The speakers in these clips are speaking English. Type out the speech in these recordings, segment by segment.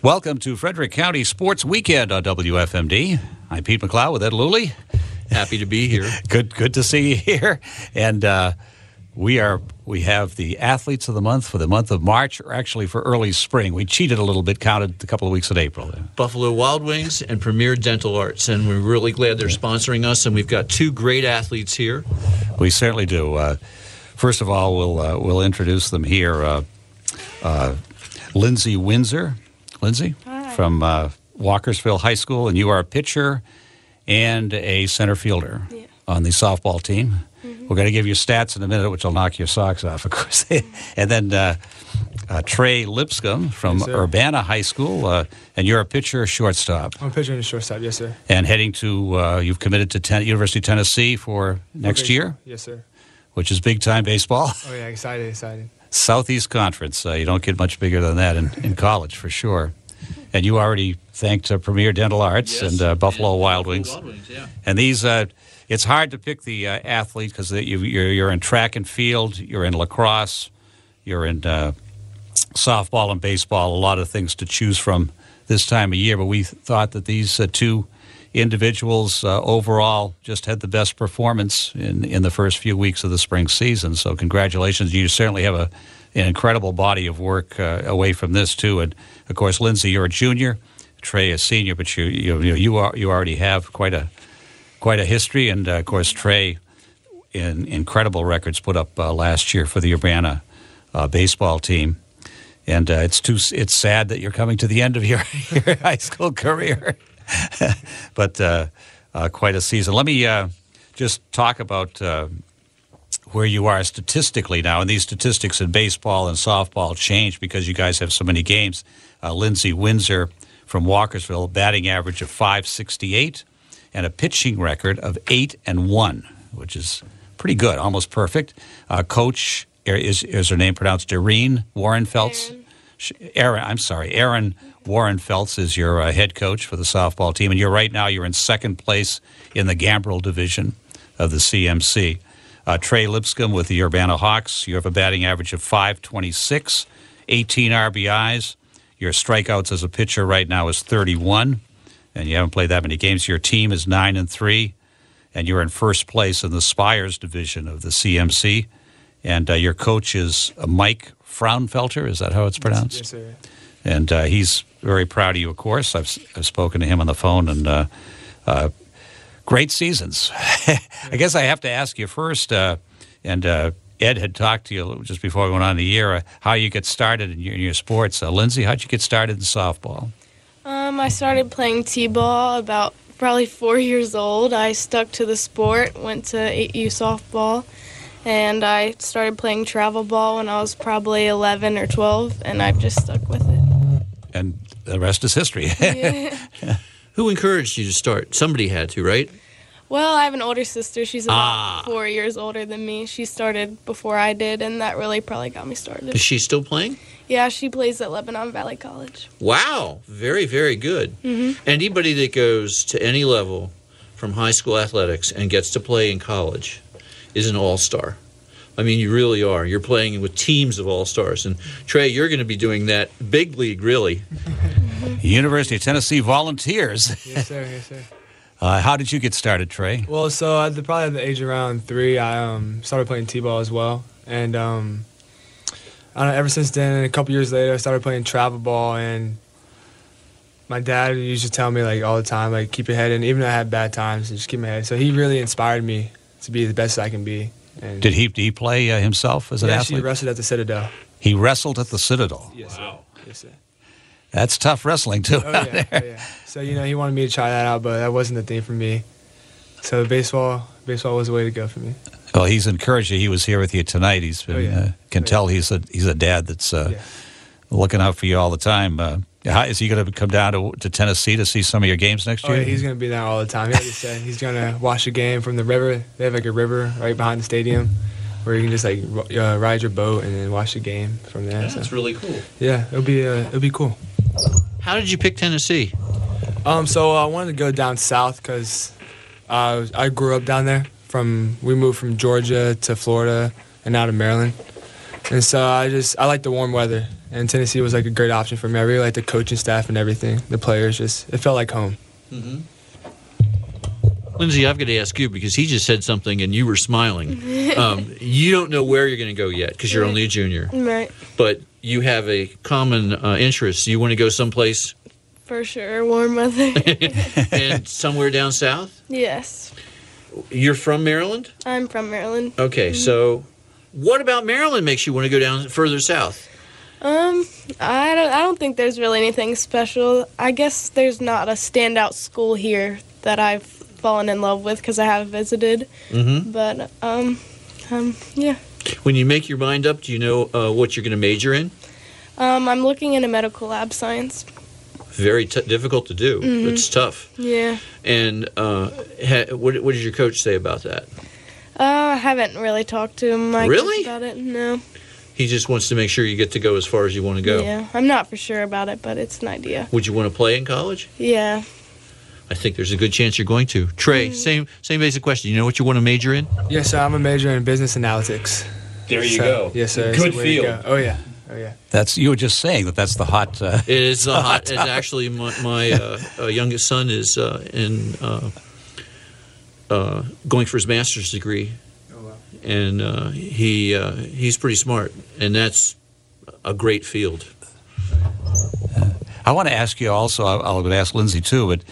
Welcome to Frederick County Sports Weekend on WFMD. I'm Pete McLeod with Ed Luley. Happy to be here. Good to see you here. And we have the athletes of the month for the month of March, or actually for early spring. We cheated a little bit, counted a couple of weeks in April. Buffalo Wild Wings and Premier Dental Arts, and we're really glad they're sponsoring us. And we've got two great athletes here. We certainly do. First of all, we'll introduce them here. Lindsay Windsor. Lindsay, hi. From Walkersville High School, and you are a pitcher and a center fielder on the softball team. Mm-hmm. We're going to give you stats in a minute, which will knock your socks off, of course. And then Trey Lipscomb from Urbana High School, and you're a pitcher, shortstop. I'm a pitcher and a shortstop, yes, sir. And heading to, you've committed to University of Tennessee for next year? Yes, sir. Which is big-time baseball. Oh, yeah, excited. Southeast Conference. You don't get much bigger than that in college, for sure. And you already thanked Premier Dental Arts and Buffalo Wild Wings. And these, it's hard to pick the athlete because you're in track and field, you're in lacrosse, you're in softball and baseball, a lot of things to choose from this time of year. But we thought that these two individuals overall just had the best performance in the first few weeks of the spring season. So congratulations. You certainly have an incredible body of work away from this, too. And, of course, Lindsay, you're a junior. Trey, a senior, but you already have quite a history. And, of course, Trey, incredible records put up last year for the Urbana baseball team. And it's sad that you're coming to the end of your high school career. But quite a season. Let me just talk about where you are statistically now. And these statistics in baseball and softball change because you guys have so many games. Lindsay Windsor from Walkersville, batting average of .568 and a pitching record of 8-1, which is pretty good, almost perfect. Coach, is her name pronounced Erin Warrenfelts? Aaron Warrenfelts is your head coach for the softball team, and you're in second place in the Gambrel division of the CMC. Trey Lipscomb with the Urbana Hawks, you have a batting average of .526, 18 RBIs. Your strikeouts as a pitcher right now is 31, and you haven't played that many games. Your team is 9-3, and you're in first place in the Spires division of the CMC. And your coach is Mike Fraunfelter. Is that how it's pronounced? Yes, sir. And he's very proud of you, of course. I've spoken to him on the phone, and great seasons. I guess I have to ask you first, and Ed had talked to you just before we went on the air, how you get started in your sports. Lindsay, how'd you get started in softball? I started playing t-ball about probably 4 years old. I stuck to the sport, went to 8U softball, and I started playing travel ball when I was probably 11 or 12, and I've just stuck with it. And the rest is history. Yeah. Who encouraged you to start? Somebody had to, right? Well, I have an older sister. She's about 4 years older than me. She started before I did, and that really probably got me started. Is she still playing? Yeah, she plays at Lebanon Valley College. Wow. Very, very good. Mm-hmm. Anybody that goes to any level from high school athletics and gets to play in college is an all-star. I mean, you really are. You're playing with teams of all-stars. And, Trey, you're going to be doing that big league, really. University of Tennessee Volunteers. Yes, sir. How did you get started, Trey? Well, so probably at the age around 3, I started playing t-ball as well. And I don't know, ever since then, a couple years later, I started playing travel ball. And my dad used to tell me, all the time, keep your head in. Even though I had bad times, just keep my head. So he really inspired me to be the best I can be. And Did he play himself as an athlete? Yeah, he wrestled at the Citadel. He wrestled at the Citadel? Yes, sir. Wow. Yes, sir. That's tough wrestling, too. Oh, yeah. So, he wanted me to try that out, but that wasn't the thing for me. So baseball was the way to go for me. Well, he's encouraged you. He was here with you tonight. He's been, tell he's a dad that's looking out for you all the time. Is he going to come down to Tennessee to see some of your games next year? Yeah, he's going to be there all the time. He already said he's going to watch the game from the river. They have a river right behind the stadium where you can just ride your boat and then watch the game from there. That's really cool. Yeah, it'll be cool. How did you pick Tennessee? So I wanted to go down south because I grew up down there. We moved from Georgia to Florida and now to Maryland. And so I like the warm weather. and Tennessee was like a great option for me. I really liked the coaching staff and everything. The players, it felt like home. Lindsay, I've got to ask you because he just said something and you were smiling. You don't know where you're going to go yet because you're only a junior. Right. But you have a common interest. You want to go someplace For sure, warm weather. and somewhere down south? Yes. You're from Maryland? I'm from Maryland. Okay, so what about Maryland makes you want to go down further south? I don't think there's really anything special. I guess there's not a standout school here that I've fallen in love with because I have visited. But yeah. When you make your mind up, do you know what you're going to major in? I'm looking into medical lab science. Very difficult to do. It's tough. Yeah. And what did your coach say about that? I haven't really talked to him Really? about it. No. He just wants to make sure you get to go as far as you want to go. Yeah. I'm not for sure about it, but it's an idea. Would you want to play in college? Yeah. I think there's a good chance you're going to. Trey, same basic question. You know what you want to major in? Yes, sir. I'm a major in business analytics. There you So, go. Yes, sir. Good It's the way to field. go. Oh yeah. Oh yeah. You were just saying that's the hot. It is hot. It's actually my youngest son is going for his master's degree, and he's pretty smart, and that's a great field. I want to ask you also. I'll ask Lindsay too, but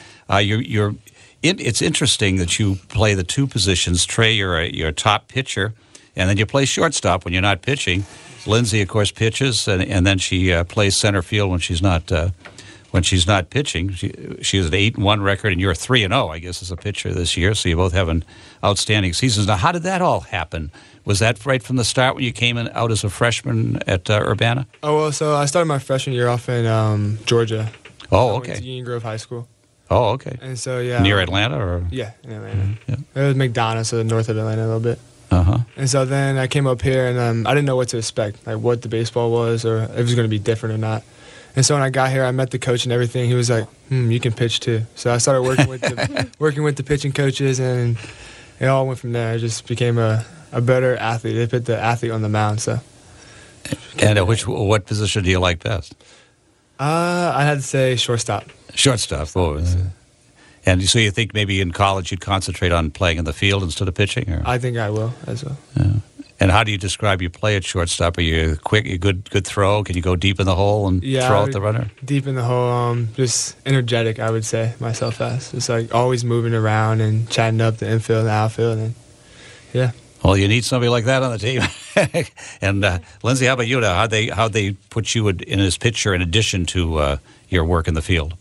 it's interesting that you play the two positions. Trey, you're a top pitcher, and then you play shortstop when you're not pitching. Lindsay, of course, pitches, and then she plays center field when she's not pitching. She has an 8-1 record, and you're 3-0, I guess, as a pitcher this year. So you both have an outstanding seasons. Now, how did that all happen? Was that right from the start when you came out as a freshman at Urbana? Oh well, so I started my freshman year off in Georgia. Oh, I went to okay. Union Grove High School. Oh, okay. And so yeah. Near Atlanta, or Yeah, in Atlanta. Yeah. It was McDonough, so north of Atlanta a little bit. uh-huh. And so then I came up here, and I didn't know what to expect, like what the baseball was, or if it was going to be different or not. And so when I got here, I met the coach and everything. He was like, "You can pitch too." So I started working with the pitching coaches, and it all went from there. I just became a better athlete. They put the athlete on the mound. So. And what position do you like best? I had to say shortstop. Shortstop. Oh, and so you think maybe in college you'd concentrate on playing in the field instead of pitching? Or? I think I will as well. Yeah. And how do you describe your play at shortstop? Are you quick? You good throw? Can you go deep in the hole and throw at the runner? Deep in the hole. Just energetic, I would say myself as. Just like always moving around and chatting up the infield and the outfield, and yeah. Well, you need somebody like that on the team. And Lindsay, how about you now? How'd they put you in as pitcher in addition to your work in the field?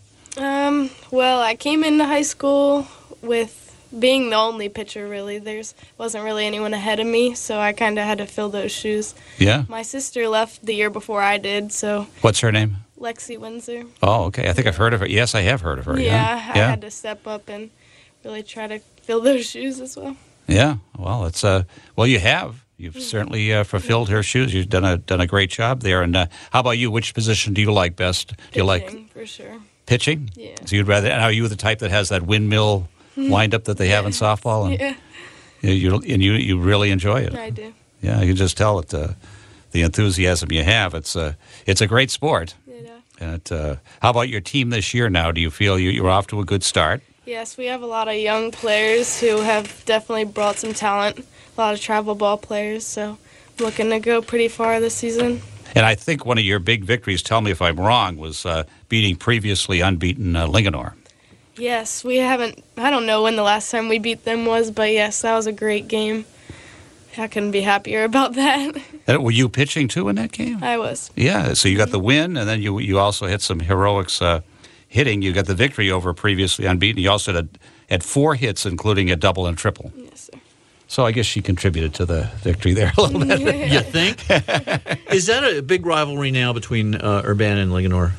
Well, I came into high school with being the only pitcher, really. There wasn't really anyone ahead of me, so I kind of had to fill those shoes. Yeah. My sister left the year before I did, so What's her name? Lexi Windsor. Oh, okay. I think I've heard of her. Yes, I have heard of her. Yeah, I had to step up and really try to fill those shoes as well. Yeah. Well, it's you have. You've certainly fulfilled her shoes. You've done a great job there. And how about you? Which position do you like best? Do you like Pitching, for sure. pitching? Yeah. So you'd rather? Are you the type that has that windmill windup that they have in softball? And Yeah, you really enjoy it. I do. Yeah, you can just tell it. The enthusiasm you have. It's a great sport. Yeah. And how about your team this year? Now, do you feel you're off to a good start? Yes, we have a lot of young players who have definitely brought some talent. A lot of travel ball players, so I'm looking to go pretty far this season. And I think one of your big victories, tell me if I'm wrong, was beating previously unbeaten Linganore. Yes, we haven't. I don't know when the last time we beat them was, but yes, that was a great game. I couldn't be happier about that. And were you pitching too in that game? I was. Yeah. So you got the win, and then you also hit some heroics hitting. You got the victory over previously unbeaten. You also had 4 hits, including a double and triple. Yes, sir. So I guess she contributed to the victory there a little bit. You think? Is that a big rivalry now between Urbana and Linganore?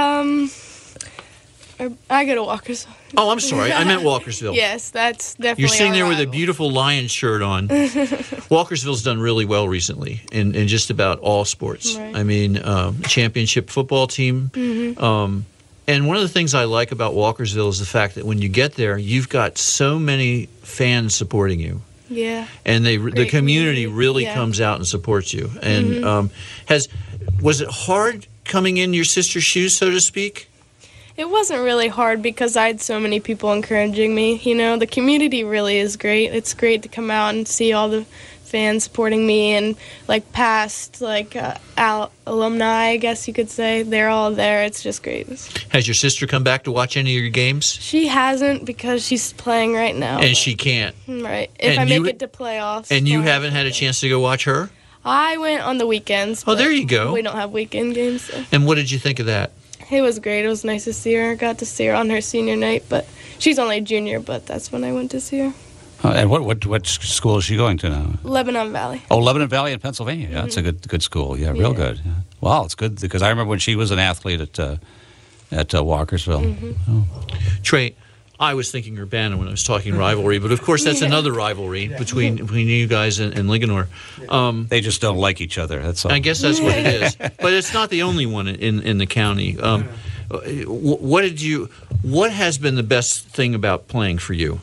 I go to Walkersville. Oh, I'm sorry. I meant Walkersville. Yes, that's definitely. You're sitting our there with a rival. beautiful Lions shirt on. Walkersville's done really well recently in just about all sports. Right. I mean, championship football team. And one of the things I like about Walkersville is the fact that when you get there, you've got so many fans supporting you. Yeah. And the community community, really yeah. comes out and supports you. And was it hard coming in your sister's shoes, so to speak? It wasn't really hard because I had so many people encouraging me. You know, the community really is great. It's great to come out and see all the fans supporting me, and like past alumni, I guess you could say. They're all there. It's just great. Has your sister come back to watch any of your games? She hasn't because she's playing right now. And she can't. Right. If And I you- make it to playoffs. And you fine. haven't had a chance to go watch her? I went on the weekends. Oh, but there you go. We don't have weekend games. So. And what did you think of that? It was great. It was nice to see her. I got to see her on her senior night, but she's only a junior, but that's when I went to see her. And what school is she going to now? Lebanon Valley. Oh, Lebanon Valley in Pennsylvania. Yeah, that's a good school. Yeah, real good. Yeah. Wow, it's good because I remember when she was an athlete at Walkersville. Oh. Trey, I was thinking Urbana when I was talking rivalry, but of course that's another rivalry between you guys and Linganore. They just don't like each other. That's all. I guess that's what it is. But it's not the only one in the county. What has been the best thing about playing for you?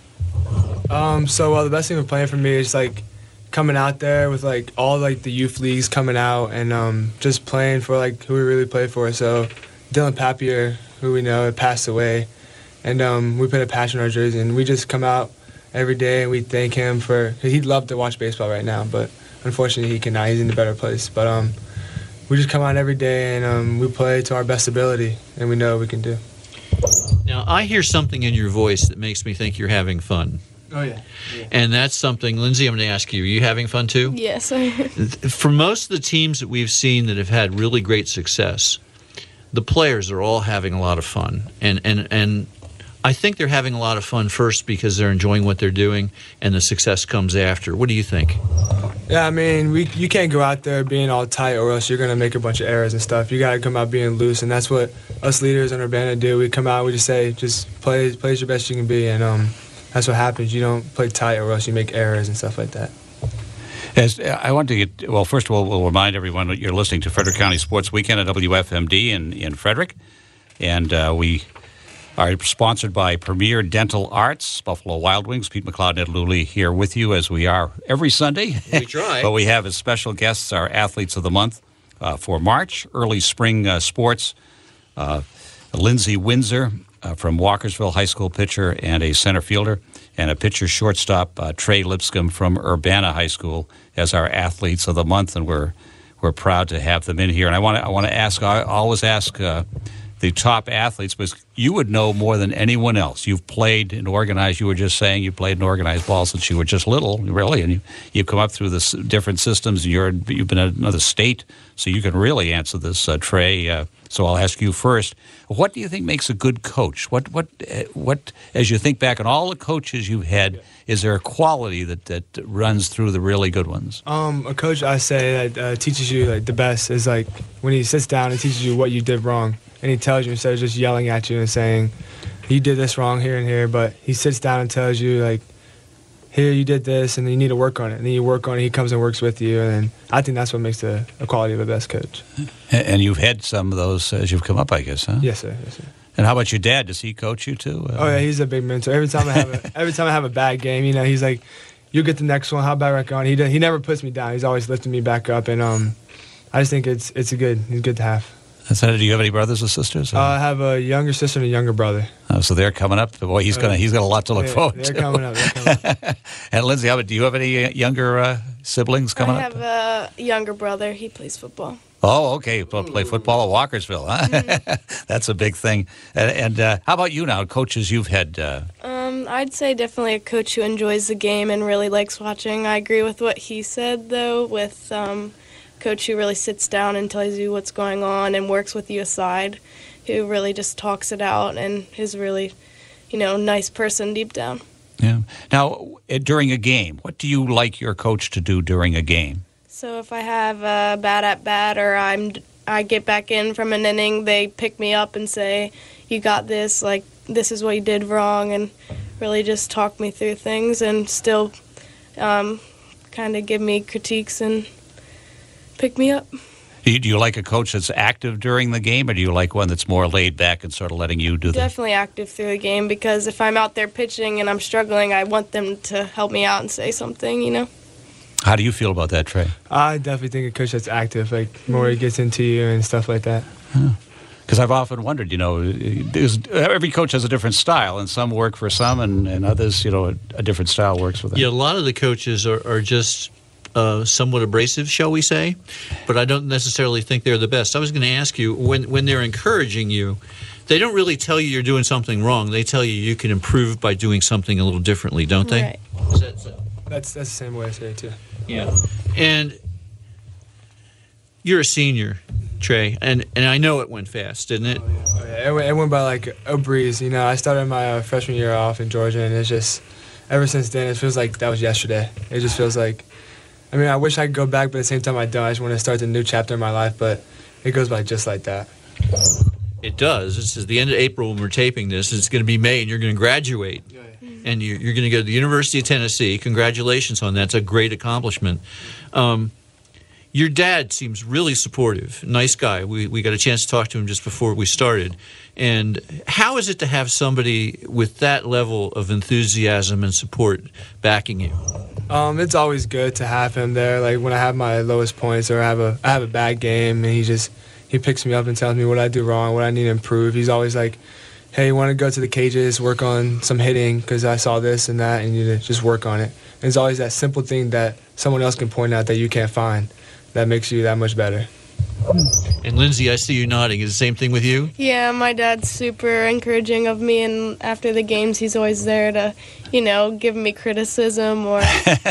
The best thing with playing for me is like coming out there with like all like the youth leagues coming out and just playing for like who we really play for. So Dylan Papier, who we know, had passed away, and we put a patch on our jersey, and we just come out every day and we thank him for. He'd love to watch baseball right now, but unfortunately he cannot. He's in a better place. But we just come out every day and we play to our best ability, and we know what we can do. Now I hear something in your voice that makes me think you're having fun. Oh yeah. And that's something, Lindsay, I'm going to ask you, are you having fun too? Yes. For most of the teams that we've seen that have had really great success, the players are all having a lot of fun. And I think they're having a lot of fun first because they're enjoying what they're doing, and the success comes after. What do you think? Yeah, I mean, you can't go out there being all tight or else you're going to make a bunch of errors and stuff. You got to come out being loose, and that's what us leaders in Urbana do. We come out, we just say, just play as your best you can be, and that's what happens. You don't play tight or else you make errors and stuff like that. As I want to get, well, first of all, we'll remind everyone that you're listening to Frederick County Sports Weekend at WFMD in Frederick. And we are sponsored by Premier Dental Arts, Buffalo Wild Wings. Pete McLeod and Ed Luley here with you as we are every Sunday. We try. But we have as special guests our Athletes of the Month for March, early spring sports. Lindsay Windsor from Walkersville, high school pitcher and a center fielder, and a pitcher shortstop, Trey Lipscomb from Urbana High School, as our Athletes of the Month, and we're proud to have them in here. And I want to ask, I always ask the top athletes, because you would know more than anyone else. You've played and organized. You were just saying you played and organized ball since you were just little, really, and you've come up through the different systems. And you've been in another state, so you can really answer this, Trey. So I'll ask you first. What do you think makes a good coach? What as you think back on all the coaches you've had, is there a quality that runs through the really good ones? A coach, I say, that teaches you like the best is like when he sits down and teaches you what you did wrong, and he tells you instead of just yelling at you and saying, "You did this wrong here and here," but he sits down and tells you like, "Here, you did this, and then you need to work on it." And then you work on it. He comes and works with you, and I think that's what makes the quality of the best coach. And you've had some of those as you've come up, I guess, huh? Yes, sir. Yes, sir. And how about your dad? Does he coach you too? Oh yeah, he's a big mentor. Every time I have a bad game, he's like, "You get the next one. How about I on?" He never puts me down. He's always lifting me back up, and I just think he's good to have. Do you have any brothers or sisters? I have a younger sister and a younger brother. So they're coming up. Boy, he's got a lot to look forward to. They're coming up. And Lindsay, do you have any younger siblings coming up? I have a younger brother. He plays football. Oh, okay. Play football at Walkersville, huh? Mm-hmm. That's a big thing. And how about you now, coaches you've had? I'd say definitely a coach who enjoys the game and really likes watching. I agree with what he said, though, with coach who really sits down and tells you what's going on and works with you aside, who really just talks it out and is really, nice person deep down. Yeah. Now, during a game, what do you like your coach to do during a game? So if I have a bad at bat or I get back in from an inning, they pick me up and say, "You got this. Like, this is what you did wrong," and really just talk me through things and still kind of give me critiques and pick me up. Do you like a coach that's active during the game, or do you like one that's more laid back and sort of letting you do the... Definitely active through the game, because if I'm out there pitching and I'm struggling, I want them to help me out and say something, How do you feel about that, Trey? I definitely think a coach that's active, like more he gets into you and stuff like that. Because I've often wondered, every coach has a different style, and some work for some, and others, a different style works for them. Yeah, a lot of the coaches are just somewhat abrasive, shall we say, but I don't necessarily think they're the best. I was going to ask you, when they're encouraging you, they don't really tell you you're doing something wrong. They tell you can improve by doing something a little differently, don't they? Right. Is that so? That's the same way I say it too. Yeah. And you're a senior, Trey, and I know it went fast, didn't it? Oh, yeah, it went by like a breeze. I started my freshman year off in Georgia, and it's just, ever since then, it feels like that was yesterday. It just feels like, I wish I could go back, but at the same time I don't. I just want to start a new chapter in my life, but it goes by just like that. It does. This is the end of April when we're taping this. It's going to be May, and you're going to graduate. And you're going to go to the University of Tennessee. Congratulations on that. It's a great accomplishment. Your dad seems really supportive. Nice guy. We got a chance to talk to him just before we started. And how is it to have somebody with that level of enthusiasm and support backing you? It's always good to have him there. Like when I have my lowest points or I have a bad game, and he picks me up and tells me what I do wrong, what I need to improve. He's always like, hey, you want to go to the cages, work on some hitting because I saw this and that, and you need to just work on it. And it's always that simple thing that someone else can point out that you can't find that makes you that much better. And Lindsay, I see you nodding. Is the same thing with you? Yeah, my dad's super encouraging of me, and after the games, he's always there to, give me criticism or,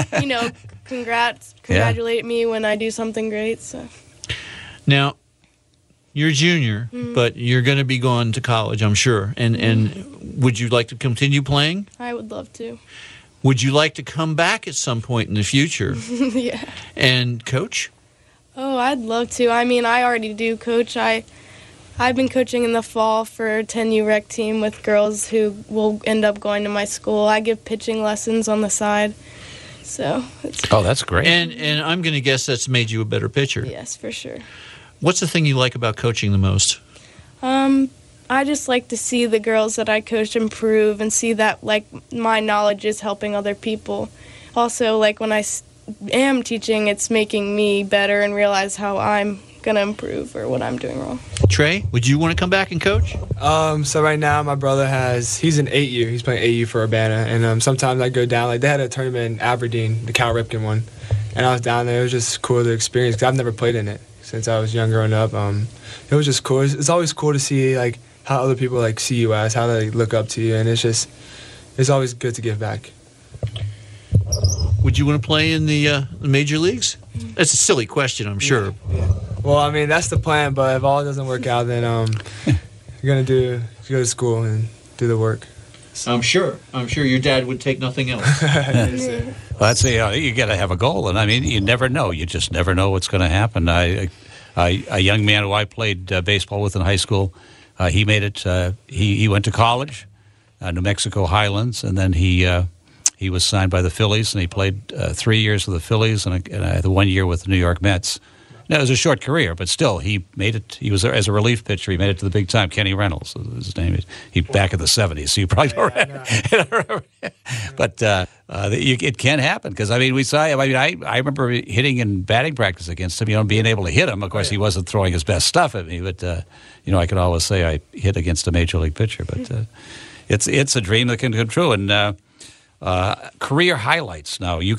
congratulate me when I do something great. So. Now, you're a junior, but you're going to be going to college, I'm sure. And would you like to continue playing? I would love to. Would you like to come back at some point in the future Yeah. and coach? Oh, I'd love to. I already do coach. I've been coaching in the fall for a 10U rec team with girls who will end up going to my school. I give pitching lessons on the side. So that's great. And I'm going to guess that's made you a better pitcher. yes, for sure. What's the thing you like about coaching the most? I just like to see the girls that I coach improve and see that, like, my knowledge is helping other people. Also, like, when I am teaching, it's making me better and realize how I'm going to improve or what I'm doing wrong. Trey, would you want to come back and coach? So right now my brother he's in 8U. He's playing 8U for Urbana, and sometimes I go down. Like they had a tournament in Aberdeen, the Cal Ripken one, and I was down there. It was just cool to experience because I've never played in it since I was young growing up. It was just cool. It's always cool to see like how other people like see you as, how they look up to you, and it's always good to give back. Would you want to play in the major leagues? That's a silly question, I'm sure. Yeah. Well, that's the plan, but if all doesn't work out, then you're going to go to school and do the work. I'm sure your dad would take nothing else. Well, that's you got to have a goal, and you never know. You just never know what's going to happen. A young man who I played baseball with in high school, he made it. He went to college, New Mexico Highlands, and then he was signed by the Phillies, and he played 3 years with the Phillies and the 1 year with the New York Mets. Now, it was a short career, but still, he made it. He was there as a relief pitcher. He made it to the big time. Kenny Reynolds was his name. He back in the 70s, so you probably don't. But it can happen because we saw him. I remember hitting in batting practice against him. Being able to hit him. Of course, he wasn't throwing his best stuff at me, but I could always say I hit against a major league pitcher. But it's a dream that can come true. And career highlights. Now, you're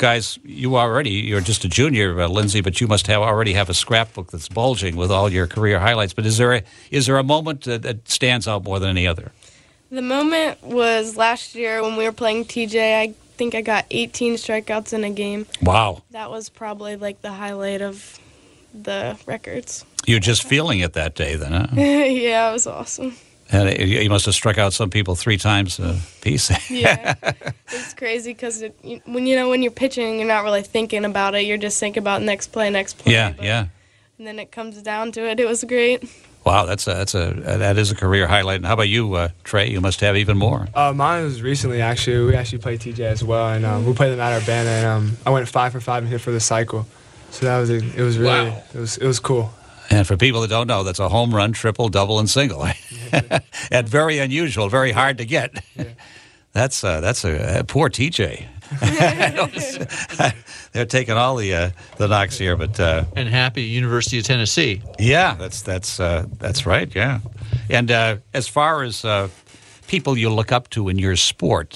just a junior, Lindsay, but you must already have a scrapbook that's bulging with all your career highlights. But is there a moment that stands out more than any other? The moment was last year when we were playing TJ. I think I got 18 strikeouts in a game. Wow. That was probably like the highlight of the records. You're just feeling it that day then, huh? Yeah, it was awesome. And you must have struck out some people 3 times a piece. Yeah, it's crazy because when you're pitching, you're not really thinking about it. You're just thinking about next play. Yeah. And then it comes down to it. It was great. Wow, that is a career highlight. And how about you, Trey? You must have even more. Mine was recently actually. We actually played TJ as well, and we played them at Urbana, and I went 5 for 5 and hit for the cycle. So it was really it was cool. And for people that don't know, that's a home run, triple, double, and single. And very unusual, very hard to get. Yeah. That's a poor TJ. they're taking all the knocks here, but And happy University of Tennessee. yeah, that's right. Yeah, and as far as people you look up to in your sport,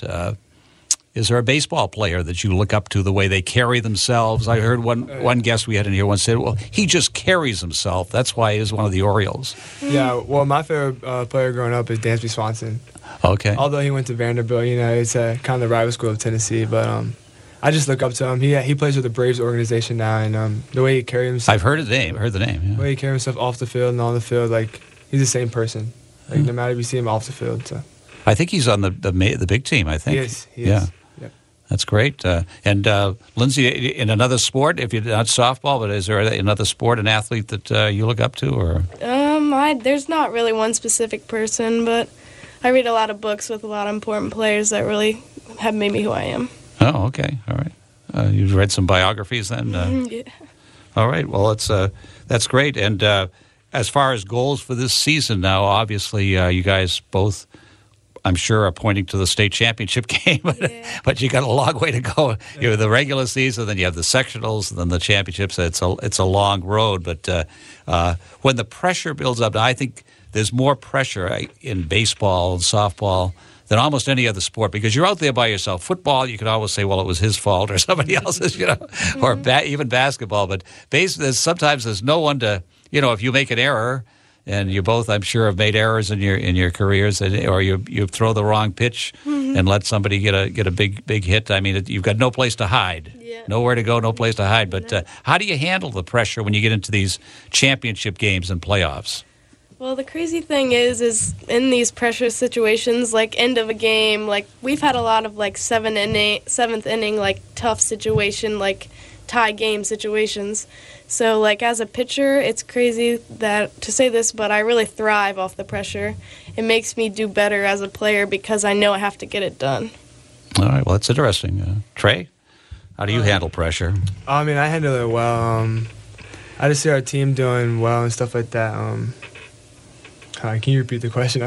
is there a baseball player that you look up to the way they carry themselves? I heard one guest we had in here once said, "Well, he just carries himself. That's why he's one of the Orioles." Yeah, well, my favorite player growing up is Dansby Swanson. Okay. Although he went to Vanderbilt, it's kind of the rival school of Tennessee, but I just look up to him. He plays with the Braves organization now, and the way he carries himself. I've heard the name. The way he carries himself off the field and on the field, like he's the same person. Like no matter if you see him off the field. So. I think he's on the big team. I think He is. Yeah. Yep. That's great. And Lindsay, in another sport, if you're not softball, but is there another sport, an athlete that you look up to, or? There's not really one specific person, but I read a lot of books with a lot of important players that really have made me who I am. Oh, okay, all right. You've read some biographies then. Yeah. All right. Well, that's great. And as far as goals for this season, now obviously you guys both, I'm sure, are pointing to the state championship game, but you got a long way to go. You have the regular season, then you have the sectionals, and then the championships. It's a long road. But when the pressure builds up, I think there's more pressure in baseball and softball than almost any other sport because you're out there by yourself. Football, you can always say, well, it was his fault or somebody else's, or even basketball. But sometimes there's no one to, if you make an error. And you both, I'm sure, have made errors in your careers, or you throw the wrong pitch and let somebody get a big hit. I mean, you've got no place to hide, nowhere to go, no place to hide. But how do you handle the pressure when you get into these championship games and playoffs? Well, the crazy thing is in these pressure situations, like end of a game, like we've had a lot of like seventh inning, like tough situation, like tie game situations. So, like, as a pitcher, it's crazy to say this, but I really thrive off the pressure. It makes me do better as a player because I know I have to get it done. All right. Well, that's interesting. Trey, how do you handle pressure? I mean, I handle it well. I just see our team doing well and stuff like that. Can you repeat the question?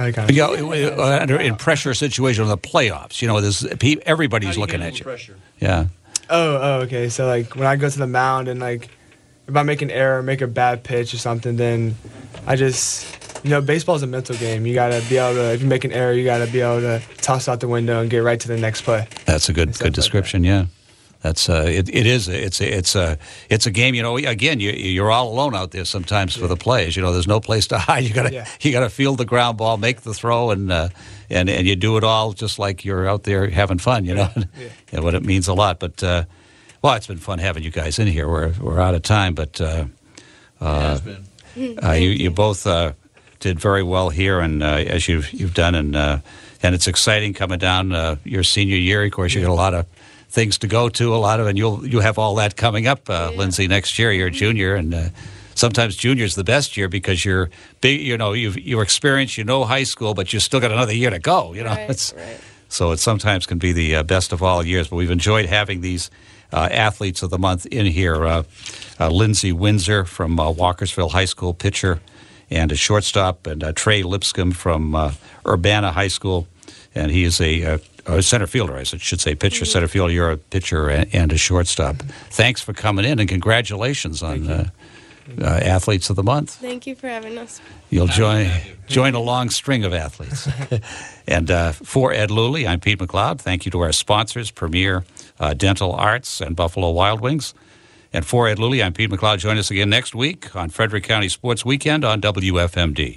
In pressure situation in the playoffs, everybody's looking at you. Pressure? Yeah. Oh, okay. So, like, when I go to the mound and, like, if I make an error, make a bad pitch or something, then I just, baseball's a mental game. You got to be able to, if you make an error, you got to be able to toss out the window and get right to the next play. That's a good description, yeah. That's it's a game. Again, you're all alone out there sometimes for the plays. There's no place to hide. You gotta field the ground ball, make the throw, and you do it all just like you're out there having fun. And what it means a lot. But well, it's been fun having you guys in here. We're out of time, but It has been. You both did very well here, and as you've done, and it's exciting coming down your senior year. Of course, you got a lot of things to go to, and you'll have all that coming up, Lindsay, next year. You're a junior, and sometimes junior's the best year because you're big. You're experienced. High school, but you still got another year to go. Right. So it sometimes can be the best of all years. But we've enjoyed having these athletes of the month in here. Lindsay Windsor from Walkersville High School, pitcher and a shortstop, and Trey Lipscomb from Urbana High School, and he is a center fielder, I should say, pitcher, center fielder. You're a pitcher and a shortstop. Thanks for coming in, and congratulations on Athletes of the Month. Thank you for having us. You'll join a long string of athletes. And for Ed Luley, I'm Pete McLeod. Thank you to our sponsors, Premier Dental Arts and Buffalo Wild Wings. And for Ed Luley, I'm Pete McLeod. Join us again next week on Frederick County Sports Weekend on WFMD.